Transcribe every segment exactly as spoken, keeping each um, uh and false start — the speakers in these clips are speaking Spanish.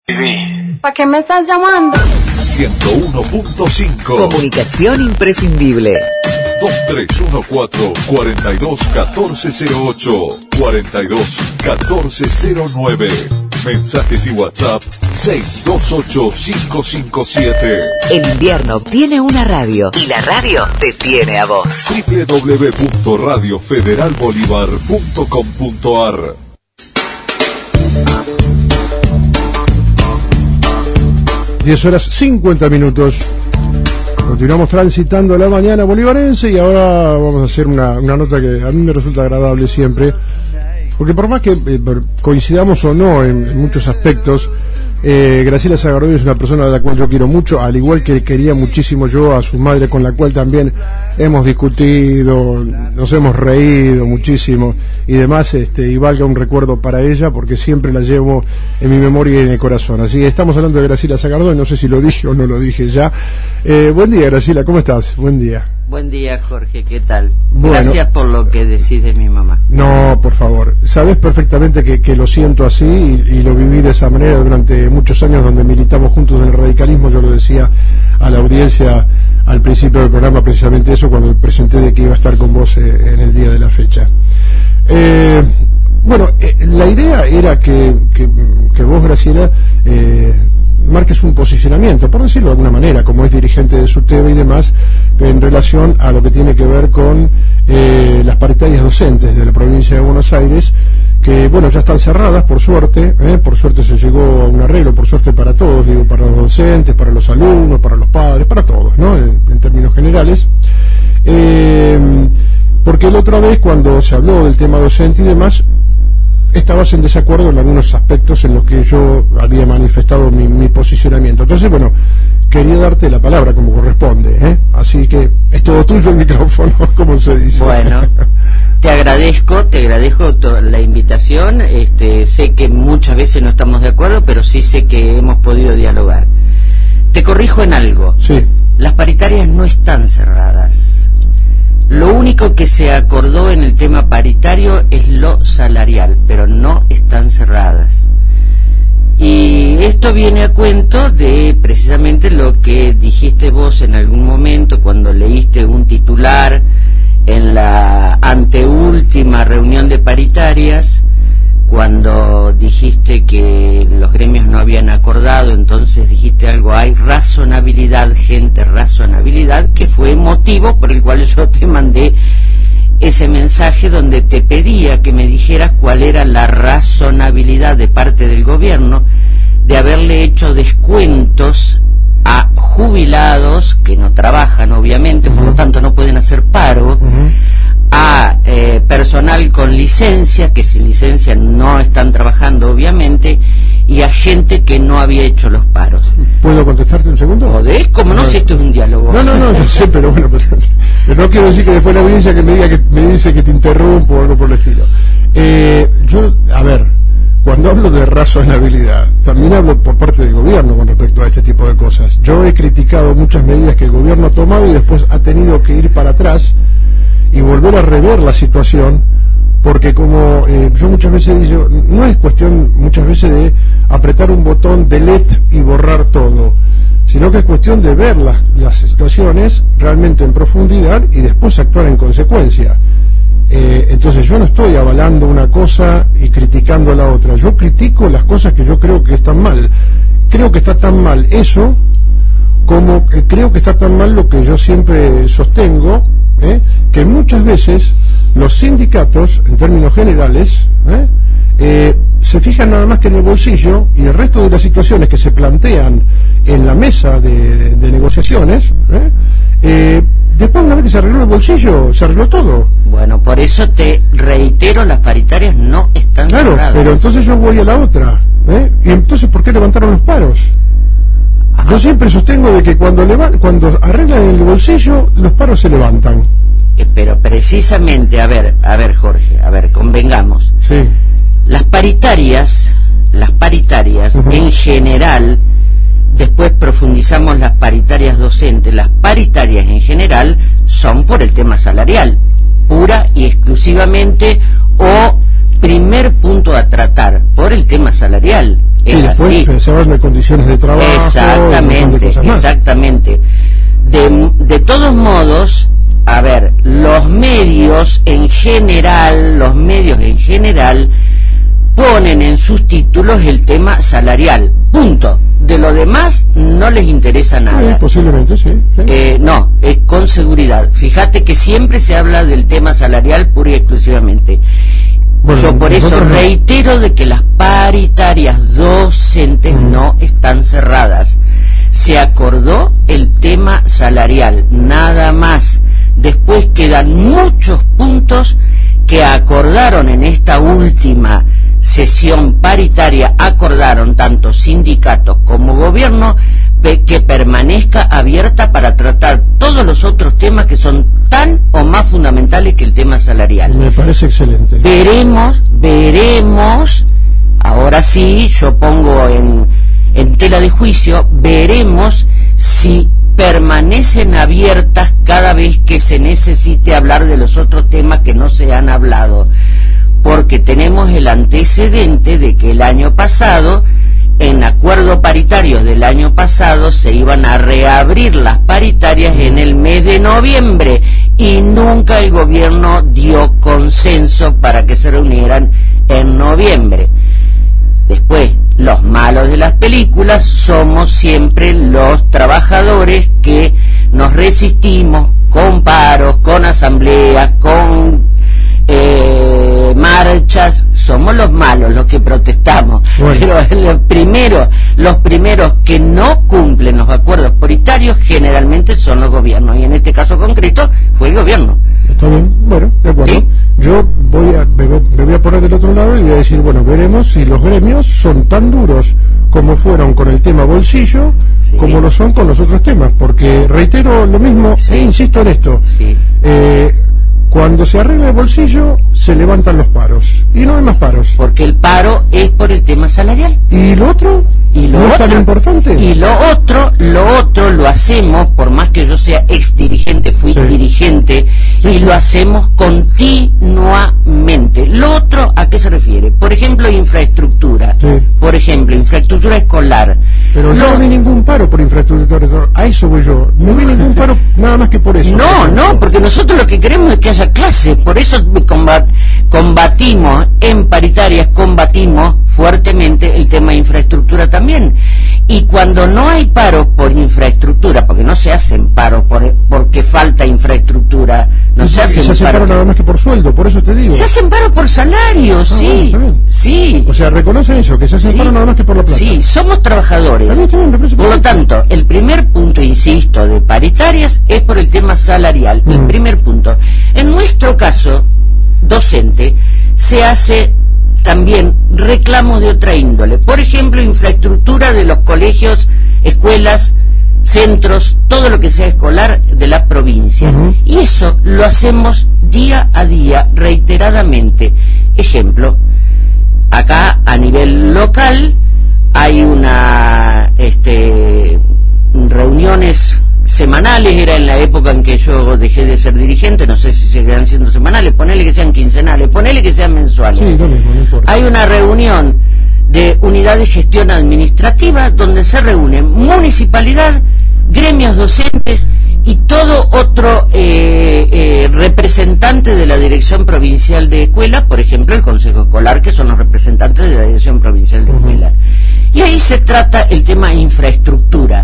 ¿Para qué me estás llamando? ciento uno punto cinco. Comunicación imprescindible. dos tres uno cuatro, cuatro dos uno cuatro cero ocho, cuatro dos uno cuatro cero nueve. Mensajes y WhatsApp seis dos ocho cinco cinco siete. El invierno tiene una radio y la radio te tiene a vos. doble u doble u doble u punto radio federal bolívar punto com punto a r. diez horas cincuenta minutos. Continuamos transitando la mañana bolivarense y ahora vamos a hacer una, una nota que a mí me resulta agradable siempre, porque por más que eh, coincidamos o no en, en muchos aspectos, eh, Graciela Zagardoy es una persona a la cual yo quiero mucho, al igual que quería muchísimo yo a su madre, con la cual también hemos discutido, nos hemos reído muchísimo y demás, este, y valga un recuerdo para ella, porque siempre la llevo en mi memoria y en el corazón. Así que estamos hablando de Graciela Zagardoy, no sé si lo dije o no lo dije ya. Eh, buen día, Graciela, ¿cómo estás? Buen día. Buen día, Jorge, ¿qué tal? Bueno, gracias por lo que decís de mi mamá. No, por favor, sabes perfectamente que, que lo siento así y, y lo viví de esa manera durante muchos años donde militamos juntos en el radicalismo. Yo lo decía a la audiencia al principio del programa, precisamente eso, cuando presenté de que iba a estar con vos eh, en el día de la fecha. Eh, bueno, eh, la idea era que, que, que vos, Graciela, eh, marques un posicionamiento, por decirlo de alguna manera, como es dirigente de SUTEBA y demás, en relación a lo que tiene que ver con eh, las paritarias docentes de la provincia de Buenos Aires, que bueno, ya están cerradas, por suerte, eh, por suerte se llegó a un arreglo, por suerte para todos, digo, para los docentes, para los alumnos, para los padres, para todos, ¿no? En, en términos generales. Eh, porque la otra vez, cuando se habló del tema docente y demás, estabas en desacuerdo en algunos aspectos en los que yo había manifestado mi, mi posicionamiento. Entonces, bueno, quería darte la palabra como corresponde, ¿eh? Así que es todo tuyo el micrófono, como se dice. Bueno, te agradezco, te agradezco la invitación. Este, sé que muchas veces no estamos de acuerdo, pero sí sé que hemos podido dialogar. Te corrijo en algo. Sí. Las paritarias no están cerradas. Lo único que se acordó en el tema paritario es lo salarial, pero no están cerradas. Y esto viene a cuento de precisamente lo que dijiste vos en algún momento cuando leíste un titular en la anteúltima reunión de paritarias, cuando dijiste que los gremios no habían acordado. Entonces dijiste algo, hay razonabilidad, gente, razonabilidad, que fue motivo por el cual yo te mandé ese mensaje donde te pedía que me dijeras cuál era la razonabilidad de parte del gobierno de haberle hecho descuentos a jubilados que no trabajan, obviamente, uh-huh. por lo tanto no pueden hacer paro, uh-huh. a eh, personal con licencia, que sin licencia no están trabajando, obviamente, y a gente que no había hecho los paros. ¿Puedo contestarte un segundo? ¿Podés? Como no, no, si esto es un diálogo. No, no, no, yo sé, pero bueno, pero, pero no quiero decir que después la audiencia que me diga que me dice que te interrumpo o algo por el estilo. Eh, yo, a ver, cuando hablo de razonabilidad, también hablo por parte del gobierno con respecto a este tipo de cosas. Yo he criticado muchas medidas que el gobierno ha tomado y después ha tenido que ir para atrás y volver a rever la situación, porque como eh, yo muchas veces digo, no es cuestión muchas veces de apretar un botón delete y borrar todo, sino que es cuestión de ver las, las situaciones realmente en profundidad y después actuar en consecuencia. Eh, entonces yo no estoy avalando una cosa y criticando la otra, yo critico las cosas que yo creo que están mal. Creo que está tan mal eso como eh, creo que está tan mal lo que yo siempre sostengo, ¿eh? que muchas veces los sindicatos, en términos generales, ¿eh? Eh, se fijan nada más que en el bolsillo, y el resto de las situaciones que se plantean en la mesa de, de, de negociaciones, ¿eh? Eh, después, una vez que se arregló el bolsillo, se arregló todo. Bueno, por eso te reitero, las paritarias no están claro, cerradas. Pero entonces yo voy a la otra, ¿eh? Y entonces, ¿por qué levantaron los paros? Ajá. Yo siempre sostengo de que cuando, leva cuando arreglan el bolsillo, los paros se levantan. Eh, pero precisamente, a ver, a ver, Jorge, a ver, convengamos. Sí. Las paritarias, las paritarias uh-huh. en general, después profundizamos las paritarias docentes, las paritarias en general son por el tema salarial, pura y exclusivamente, o primer punto a tratar, por el tema salarial. Sí, es después así. se hablan de condiciones de trabajo. Exactamente, de cosas más. exactamente. De, de todos modos, a ver, los medios en general, los medios en general ponen en sus títulos el tema salarial, punto. De lo demás no les interesa nada. Sí, posiblemente, sí. sí. Eh, no, es con seguridad. Fíjate que siempre se habla del tema salarial pura y exclusivamente. Bueno, Yo por eso no. reitero de que las paritarias docentes mm. no están cerradas. Se acordó el tema salarial, nada más. Después quedan muchos puntos que acordaron en esta última sesión paritaria, acordaron tanto sindicatos como gobierno que permanezca abierta para tratar todos los otros temas que son tan o más fundamentales que el tema salarial. Me parece excelente. Veremos, veremos, ahora sí, yo pongo en, en tela de juicio, veremos si permanecen abiertas cada vez que se necesite hablar de los otros temas que no se han hablado, porque tenemos el antecedente de que el año pasado, en acuerdos paritarios del año pasado, se iban a reabrir las paritarias en el mes de noviembre y nunca el gobierno dio consenso para que se reunieran en noviembre. Después, los malos de las películas somos siempre los trabajadores que nos resistimos con paros, con asambleas, con eh, marchas. Somos los malos los que protestamos. Bueno. Pero los primeros, los primeros que no cumplen los acuerdos paritarios generalmente son los gobiernos, y en este caso concreto fue el gobierno. Está bien, bueno, de acuerdo. ¿Sí? Yo voy a, me, me voy a poner del otro lado y voy a decir, bueno, veremos si los gremios son tan duros como fueron con el tema bolsillo, sí, como lo son con los otros temas, porque reitero lo mismo, sí, e insisto en esto. Sí. Eh, Cuando se arregla el bolsillo, se levantan los paros. Y no hay más paros. Porque el paro es por el tema salarial. ¿Y lo otro? ¿Y lo ¿No otro? es tan importante? Y lo otro, lo otro lo hacemos, por más que yo sea ex dirigente, fui sí. dirigente, sí, y sí. lo hacemos continuamente. Lo otro, ¿a qué se refiere? Por ejemplo, infraestructura. Sí. Por ejemplo, infraestructura escolar. Pero yo no, no vi ningún paro por infraestructura. A eso voy yo. No vi ningún paro nada más que por eso. No, por no, porque nosotros lo que queremos es que haya clase. Por eso combat, combatimos en paritarias, combatimos fuertemente el tema de infraestructura también. Y cuando no hay paros por infraestructura, porque no se hacen paros por, porque falta infraestructura, no se, se hacen se hacen paros paro nada más que por sueldo, por eso te digo. Se hacen paros por salario, ah, sí, bueno, sí. O sea, reconocen eso, que se hacen sí. paros nada más que por la plata. Sí, somos trabajadores. Bien, bien, por lo tanto, el primer punto, insisto, de paritarias es por el tema salarial. Mm. El primer punto. En nuestro caso, docente, se hace también reclamos de otra índole. Por ejemplo, infraestructura de los colegios, escuelas, centros, todo lo que sea escolar de la provincia. Uh-huh. Y eso lo hacemos día a día, reiteradamente. Ejemplo, acá a nivel local hay una este, reuniones semanales, era en la época en que yo dejé de ser dirigente, no sé si seguirán siendo semanales, ponele que sean quincenales, ponele que sean mensuales. Sí, no, no importa. Hay una reunión de unidad de gestión administrativa donde se reúnen municipalidad, gremios docentes y todo otro eh, eh, representante de la Dirección Provincial de Escuela, por ejemplo el Consejo Escolar, que son los representantes de la Dirección Provincial de Escuela. Uh-huh. Y ahí se trata el tema infraestructura.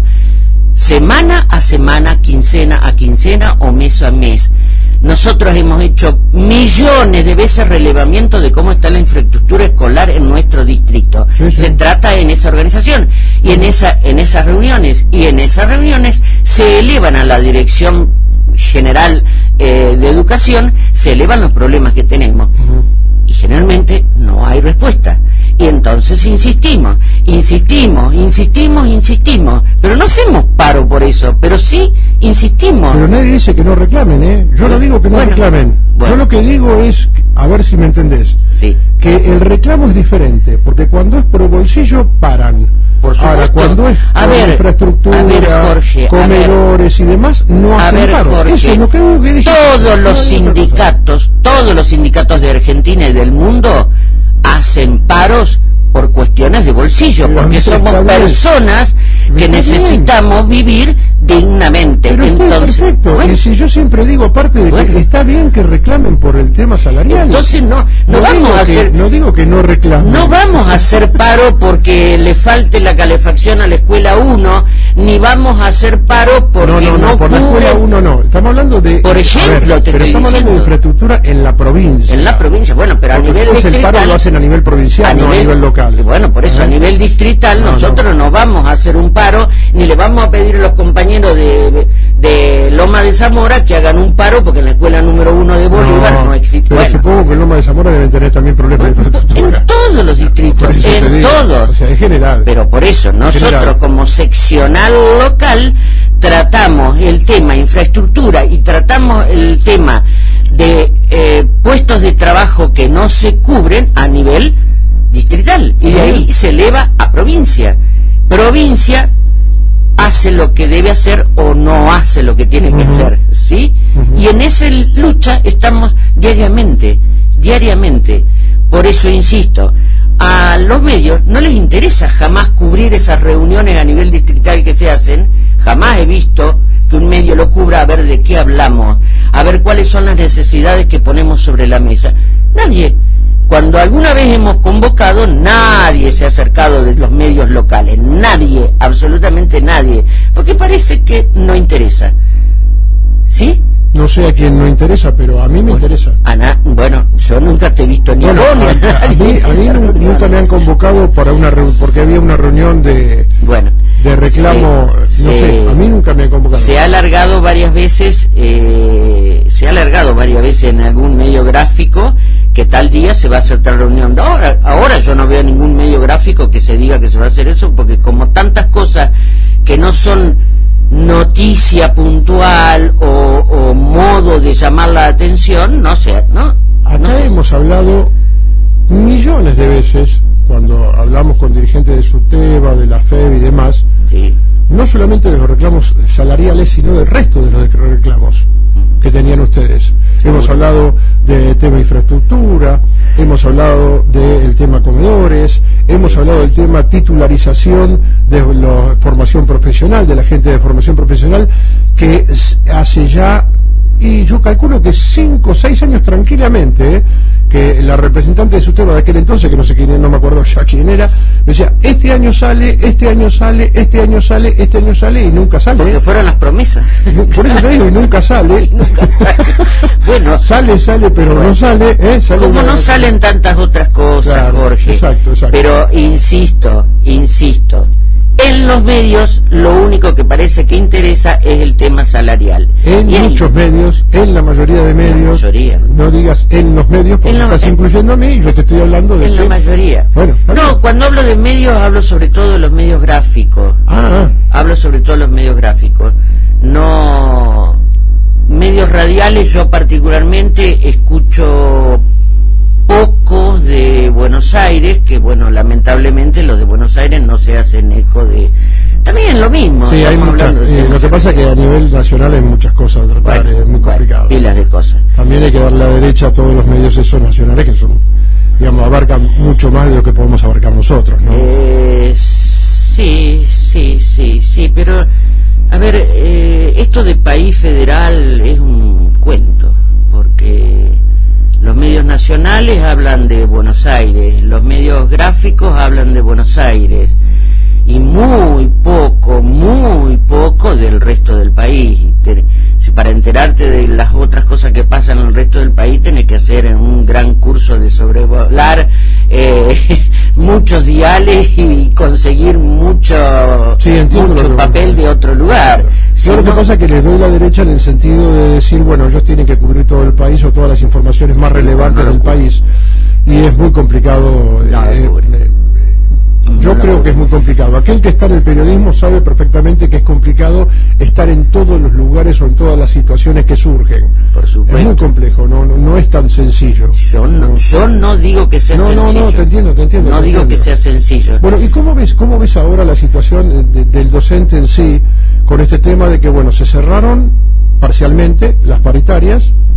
Semana a semana, quincena a quincena o mes a mes. Nosotros hemos hecho millones de veces relevamiento de cómo está la infraestructura escolar en nuestro distrito. Sí, sí. Se trata en esa organización y en esa en esas reuniones y en esas reuniones se elevan a la Dirección General eh, de Educación, se elevan los problemas que tenemos. Uh-huh. Y generalmente no hay respuesta. Y entonces insistimos, insistimos, insistimos, insistimos, pero no hacemos paro por eso, pero sí insistimos. Pero nadie dice que no reclamen, ¿eh? Yo no digo que no bueno, reclamen. Bueno. Yo lo que digo es, a ver si me entendés, sí. que el reclamo es diferente, porque cuando es por bolsillo paran. Por supuesto. Ahora, cuando es por a ver, infraestructura, a ver, Jorge, comedores ver, y demás, no hacen a ver, paro. Jorge, eso no creo que dije. Todos los sindicatos, todos los sindicatos de Argentina y del mundo hacen paros por cuestiones de bolsillo, Pero porque somos personas que necesitamos vivir dignamente. Pero entonces, perfecto. bueno, y si yo siempre digo, aparte de bueno, que está bien que reclamen por el tema salarial. Entonces no, no, no vamos a hacer, que, no digo que no reclamen. No vamos a hacer paro porque le falte la calefacción a la escuela uno, ni vamos a hacer paro porque no, no, no, no por cubre, la escuela uno no. Estamos hablando de, por ejemplo, ver, te pero estoy estamos diciendo, hablando de infraestructura en la provincia. En la provincia, bueno, pero porque a nivel distrital. El paro lo hacen a nivel provincial, a no nivel, a nivel local. Bueno, por eso, ¿eh? A nivel distrital no, nosotros no. no vamos a hacer un paro, ni le vamos a pedir a los compañeros de, de Loma de Zamora que hagan un paro, porque en la escuela número uno de Bolívar no, no existe. Pero bueno, supongo que en Loma de Zamora deben tener también problemas bueno, de infraestructura. En todos los distritos, en todos. O sea, en general. Pero por eso, nosotros general. Como seccional local, tratamos el tema infraestructura y tratamos el tema de eh, puestos de trabajo que no se cubren a nivel distrital, y de ahí se eleva a provincia. Provincia hace lo que debe hacer o no hace lo que tiene uh-huh. que hacer, ¿sí? Uh-huh. Y en esa lucha estamos diariamente, diariamente. Por eso insisto, a los medios no les interesa jamás cubrir esas reuniones a nivel distrital que se hacen. Jamás he visto que un medio lo cubra, a ver de qué hablamos, a ver cuáles son las necesidades que ponemos sobre la mesa. Nadie. Cuando alguna vez hemos convocado, nadie se ha acercado de los medios locales, nadie, absolutamente nadie, porque parece que no interesa. ¿Sí? No sé a quién no interesa, pero a mí me bueno, interesa. Ana, bueno, yo nunca te he visto ni bueno, a, ni a, a, a, a mí, a mí nunca, nunca me han convocado para una reunión, porque había una reunión de, bueno, de reclamo, se, no se, sé, a mí nunca me han convocado. Se ha alargado varias veces, eh, se ha alargado varias veces en algún medio gráfico que tal día se va a hacer tal reunión. Ahora, ahora yo no veo ningún medio gráfico que se diga que se va a hacer eso, porque como tantas cosas que no son noticia puntual o, o modo de llamar la atención, no sé, ¿no? Acá no sé. Hemos hablado millones de veces, cuando hablamos con dirigentes de SUTEBA, de la F E B y demás, sí. no solamente de los reclamos salariales, sino del resto de los reclamos que tenían ustedes. Sí. Hemos hablado del tema infraestructura, hemos hablado del tema comedores, hemos sí, hablado sí. del tema titularización de la formación profesional, de la gente de formación profesional, que hace ya, y yo calculo que cinco o seis años tranquilamente, ¿eh? que la representante de SUTEBA de aquel entonces, que no sé quién, no me acuerdo ya quién era, me decía, este año sale, este año sale, este año sale, este año sale, y nunca sale. Porque fueron las promesas. Por eso te digo, y nunca sale. Y nunca sale. Bueno, sale, sale, pero bueno, no sale, ¿eh? Sale como una... no salen tantas otras cosas, claro, Jorge. Exacto, exacto. Pero insisto, insisto, en los medios lo único que parece que interesa es el tema salarial. En y muchos ahí, medios, en la mayoría de medios, mayoría. No digas en los medios porque lo, estás en, incluyendo a mí y yo te estoy hablando de... En que, la mayoría. Bueno, no, cuando hablo de medios hablo sobre todo de los medios gráficos. Ah, hablo sobre todo de los medios gráficos. No... Medios radiales yo particularmente escucho pocos de Buenos Aires, que bueno, lamentablemente los de Buenos Aires no se hacen eco de... También lo mismo. Sí, hay muchas, eh, lo que pasa es que a nivel nacional hay muchas cosas a tratar, bueno, es muy complicado. Bueno, pilas de cosas. También hay que darle la derecha a todos los medios esos nacionales que son, digamos, abarcan mucho más de lo que podemos abarcar nosotros, ¿no? Eh, sí, sí, sí, sí, pero... A ver, eh, esto de país federal es un cuento, porque los medios nacionales hablan de Buenos Aires, los medios gráficos hablan de Buenos Aires, y muy poco, muy poco del resto del país. Si para enterarte de las otras cosas que pasan en el resto del país tenés que hacer un gran curso de sobrevolar eh, muchos diales y conseguir mucho, sí, mucho papel de otro lugar. Yo si lo no... que pasa es que les doy la derecha en el sentido de decir, bueno, ellos tienen que cubrir todo el país o todas las informaciones más relevantes no, no del país, y es muy complicado. No, eh, eh, Yo creo que es muy complicado. Aquel que está en el periodismo sabe perfectamente que es complicado estar en todos los lugares o en todas las situaciones que surgen. Por supuesto. Es muy complejo, no, no, no es tan sencillo. Yo no, no, yo no digo que sea no, sencillo. No, no, te entiendo, te entiendo. No te digo entiendo. que sea sencillo. Bueno, ¿y cómo ves, cómo ves ahora la situación de, del docente en sí con este tema de que, bueno, se cerraron parcialmente las paritarias,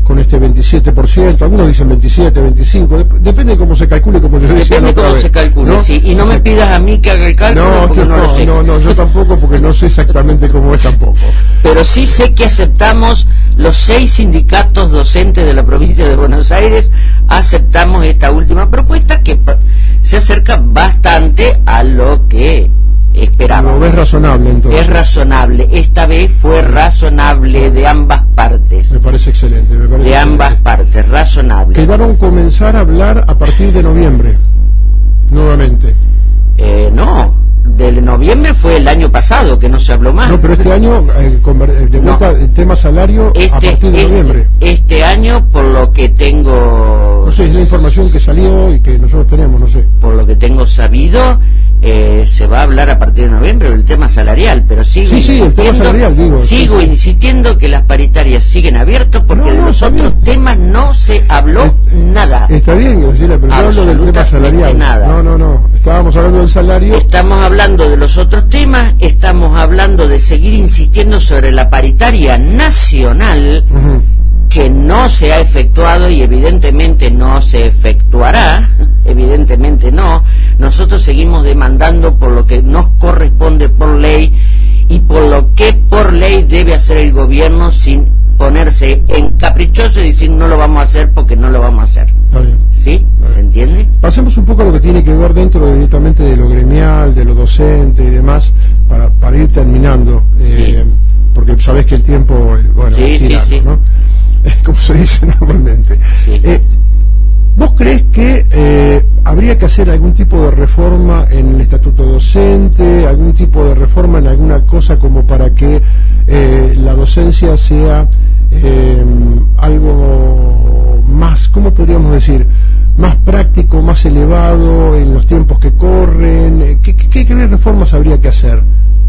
con este veintisiete por ciento, algunos dicen veintisiete, veinticinco, dep depende de cómo se calcule, como yo decía. Depende cómo se calcule, ¿no? Sí, y no sí. me pidas a mí que haga el cálculo, no, porque que no, no, lo sé. no, no, yo tampoco, porque no sé exactamente cómo es tampoco. Pero sí sé que aceptamos, los seis sindicatos docentes de la provincia de Buenos Aires, aceptamos esta última propuesta que se acerca bastante a lo que esperábamos. ¿Lo ves razonable entonces? Es razonable, esta vez fue razonable de ambas partes. Me parece excelente, me parece De excelente. ambas partes, razonable. Quedaron comenzar a hablar a partir de noviembre, nuevamente. Eh, no. Del noviembre fue el año pasado que no se habló más. No, pero este año, eh, de vuelta, no. el tema salario este, a partir de este, noviembre. Este año, por lo que tengo... No sé, es la información que salió y que nosotros tenemos, no sé. Por lo que tengo sabido, eh, se va a hablar a partir de noviembre del tema salarial, pero sigo sí, sí, el tema salarial, digo. Sigo sí, insistiendo que las paritarias siguen abiertas porque no, no, de los otros bien. temas no se habló es, nada. Está bien, Graciela, pero yo hablo del tema salarial. Nada. No, no, no. Estábamos hablando del salario. Estamos hablando de los otros temas, estamos hablando de seguir insistiendo sobre la paritaria nacional, uh-huh. que no se ha efectuado y evidentemente no se efectuará, evidentemente no. Nosotros seguimos demandando por lo que nos corresponde por ley y por lo que por ley debe hacer el gobierno sin ponerse en caprichoso y decir no lo vamos a hacer porque no lo vamos a hacer. Está bien. ¿Sí? Está ¿Se bien. entiende? Pasemos un poco a lo que tiene que ver dentro de, directamente de lo gremial, de lo docente y demás, para, para ir terminando. Eh, sí. Porque sabés que el tiempo, bueno, sí, es tirano, sí, sí. ¿no? Como se dice normalmente. Sí. Eh, ¿Vos crees que eh, habría que hacer algún tipo de reforma en el estatuto docente, algún tipo de reforma en alguna cosa como para que eh, la docencia sea eh, algo más, ¿cómo podríamos decir? Más práctico, más elevado en los tiempos que corren? ¿Qué, qué, qué reformas habría que hacer?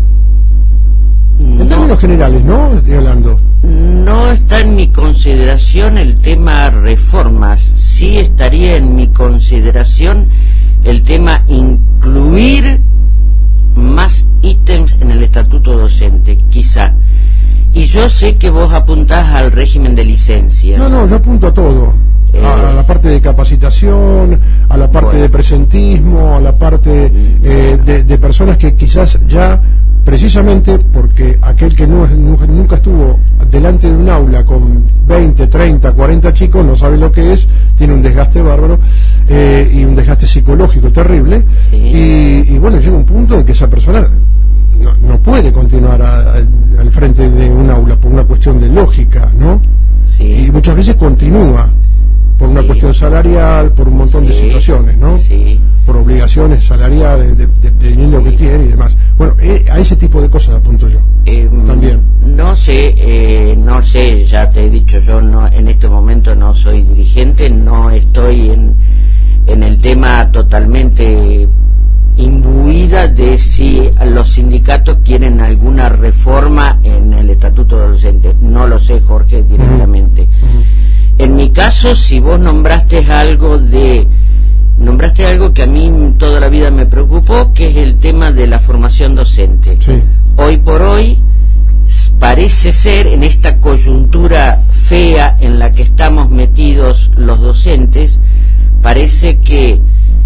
En no, términos generales, ¿no? Estoy hablando. No está en mi consideración el tema reformas, sí estaría en mi consideración el tema incluir más ítems en el estatuto docente, quizá. Y yo sé que vos apuntás al régimen de licencias. No, no, yo apunto a todo. Eh, a la parte de capacitación, a la parte bueno. de presentismo, a la parte eh, de, de personas que quizás ya, precisamente porque aquel que no, nunca estuvo delante de un aula con veinte, treinta, cuarenta chicos no sabe lo que es, tiene un desgaste bárbaro eh, y un desgaste psicológico terrible, sí. y, y bueno, llega un punto en que esa persona no, no puede continuar a, a, al frente de un aula por una cuestión de lógica, ¿no? Sí. Y muchas veces continúa por una sí. cuestión salarial, por un montón sí. de situaciones, ¿no? Sí. Por obligaciones salariales, de, de, de dinero sí. que tiene y demás. Bueno, eh, a ese tipo de cosas apunto yo. Eh, También. No sé, eh, no sé, ya te he dicho, yo no, en este momento no soy dirigente, no estoy en, en el tema totalmente imbuida de si los sindicatos quieren alguna reforma en el estatuto docente. No lo sé, Jorge, directamente. Uh-huh. En mi caso, si vos nombraste algo de nombraste algo que a mí toda la vida me preocupó, que es el tema de la formación docente. Sí. Hoy por hoy parece ser, en esta coyuntura fea en la que estamos metidos los docentes, parece que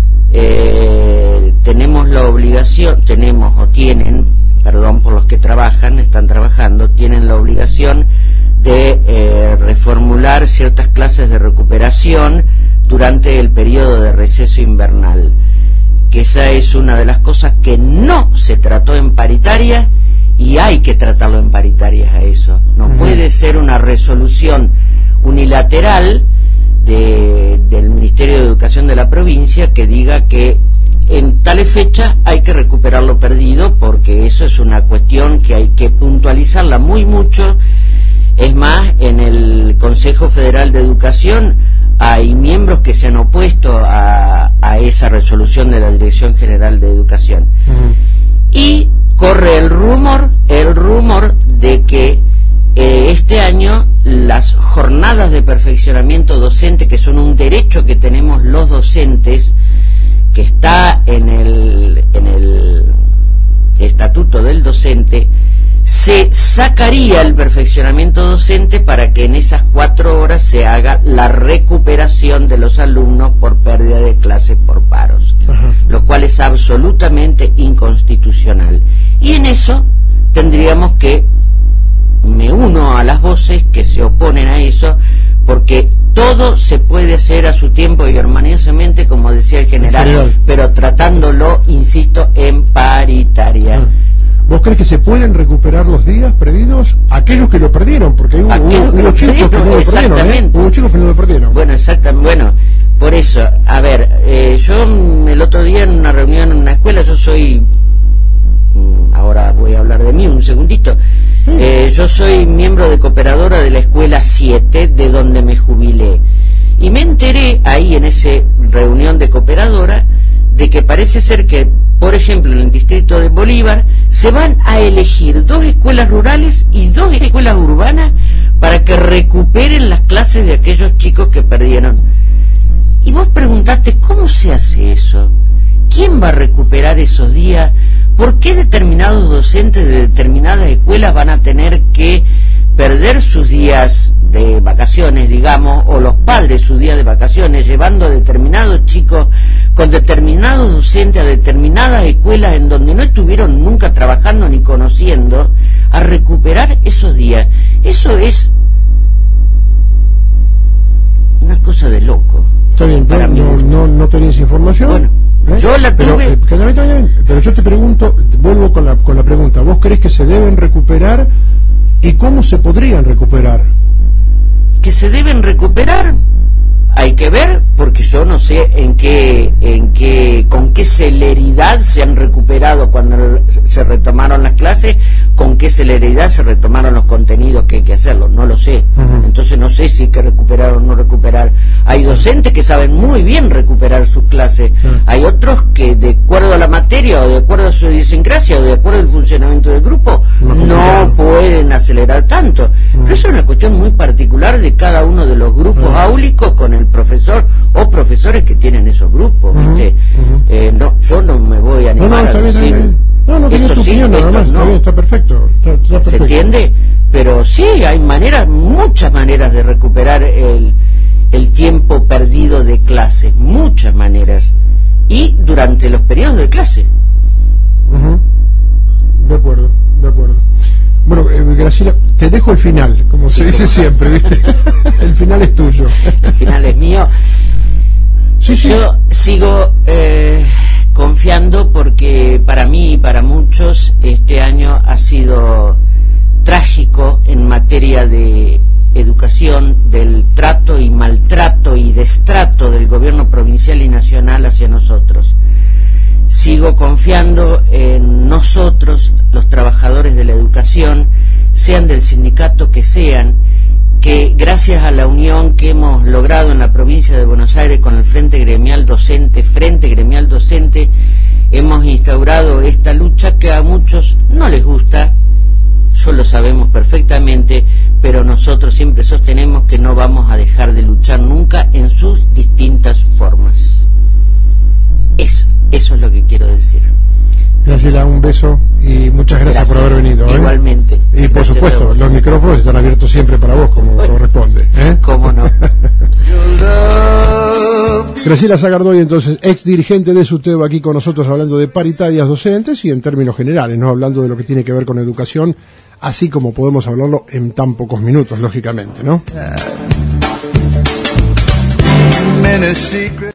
eh, tenemos la obligación, tenemos o tienen, perdón por los que trabajan, están trabajando, tienen la obligación de eh, reformular ciertas clases de recuperación durante el periodo de receso invernal, que esa es una de las cosas que no se trató en paritaria y hay que tratarlo en paritarias a eso. No uh-huh. puede ser una resolución unilateral de, del Ministerio de Educación de la provincia que diga que en tales fechas hay que recuperar lo perdido, porque eso es una cuestión que hay que puntualizarla muy mucho. Es más, en el Consejo Federal de Educación hay miembros que se han opuesto a, a esa resolución de la Dirección General de Educación. Uh-huh. Y corre el rumor, el rumor de que eh, este año las jornadas de perfeccionamiento docente, que son un derecho que tenemos los docentes, que está en el, en el estatuto del docente, se sacaría el perfeccionamiento docente para que en esas cuatro horas se haga la recuperación de los alumnos por pérdida de clases por paros, ajá, lo cual es absolutamente inconstitucional. Y en eso tendríamos que, me uno a las voces que se oponen a eso, porque todo se puede hacer a su tiempo y armoniosamente, como decía el general, el general. pero tratándolo, insisto, en paritaria. Ajá. ¿Vos crees que se pueden recuperar los días perdidos? Aquellos que lo perdieron, porque hubo, hubo, hubo chicos que no lo perdieron, ¿eh? Hubo chicos que no lo perdieron. Bueno, exactamente. Bueno, por eso, a ver, eh, yo el otro día en una reunión en una escuela, yo soy, ahora voy a hablar de mí un segundito, eh, yo soy miembro de cooperadora de la escuela siete, de donde me jubilé. Y me enteré ahí en esa reunión de cooperadora de que parece ser que, por ejemplo, en el distrito de Bolívar se van a elegir dos escuelas rurales y dos escuelas urbanas para que recuperen las clases de aquellos chicos que perdieron. Y vos preguntaste, ¿cómo se hace eso? ¿Quién va a recuperar esos días? ¿Por qué determinados docentes de determinadas escuelas van a tener que perder sus días de vacaciones, digamos, o los padres sus días de vacaciones, llevando a determinados chicos con determinados docentes a determinadas escuelas en donde no estuvieron nunca trabajando ni conociendo, a recuperar esos días? Eso es una cosa de loco. Está bien, para no, mí. No, no, no tenías información. Bueno, ¿eh? Yo la tuve. Pero, eh, pero yo te pregunto, vuelvo con la, con la pregunta, ¿vos crees que se deben recuperar y cómo se podrían recuperar? Que se deben recuperar, hay que ver, porque yo no sé en qué, en qué, con qué celeridad se han recuperado cuando se retomaron las clases, con qué celeridad se retomaron los contenidos que hay que hacerlo, no lo sé. Uh-huh. Entonces no sé si hay que recuperar o no recuperar. Hay docentes que saben muy bien recuperar sus clases, uh-huh, hay otros que de acuerdo a la materia o de acuerdo a su idiosincrasia o de acuerdo al funcionamiento del grupo no, no pueden acelerar tanto. Uh-huh. Pero eso es una cuestión muy particular de cada uno de los grupos uh-huh. áulicos con el profesor o profesores que tienen esos grupos, uh-huh, ¿viste? Uh-huh. Eh, no, yo no me voy a animar no, no, a decir bien, no, no, esto tu sí, opinión, esto nada más, no. Está, bien, está perfecto, está, está perfecto. ¿Se entiende? Pero sí, hay maneras, muchas maneras de recuperar el, el tiempo perdido de clase, muchas maneras, y durante los periodos de clase. Uh-huh. De acuerdo, de acuerdo. Bueno, eh, Graciela, te dejo el final, como sí, se dice como siempre, ¿viste? El final es tuyo. El final es mío. Sí, Yo sí. sigo eh, confiando porque para mí y para muchos este año ha sido trágico en materia de educación, del trato y maltrato y destrato del gobierno provincial y nacional hacia nosotros. Sigo confiando en nosotros, los trabajadores de la educación, sean del sindicato que sean, que gracias a la unión que hemos logrado en la provincia de Buenos Aires con el Frente Gremial Docente, Frente Gremial Docente, hemos instaurado esta lucha que a muchos no les gusta, yo lo sabemos perfectamente, pero nosotros siempre sostenemos que no vamos a dejar de luchar nunca en sus distintas formas. Eso, eso es lo que quiero decir. Graciela, un beso y muchas gracias, gracias por haber venido. ¿eh? Igualmente. Y por supuesto, los micrófonos están abiertos siempre para vos, como bueno, corresponde. ¿eh? ¿Cómo no? Graciela Zagardoy, entonces, ex dirigente de SUTEBA, aquí con nosotros hablando de paritarias docentes y en términos generales, no hablando de lo que tiene que ver con educación, así como podemos hablarlo en tan pocos minutos, lógicamente, ¿no?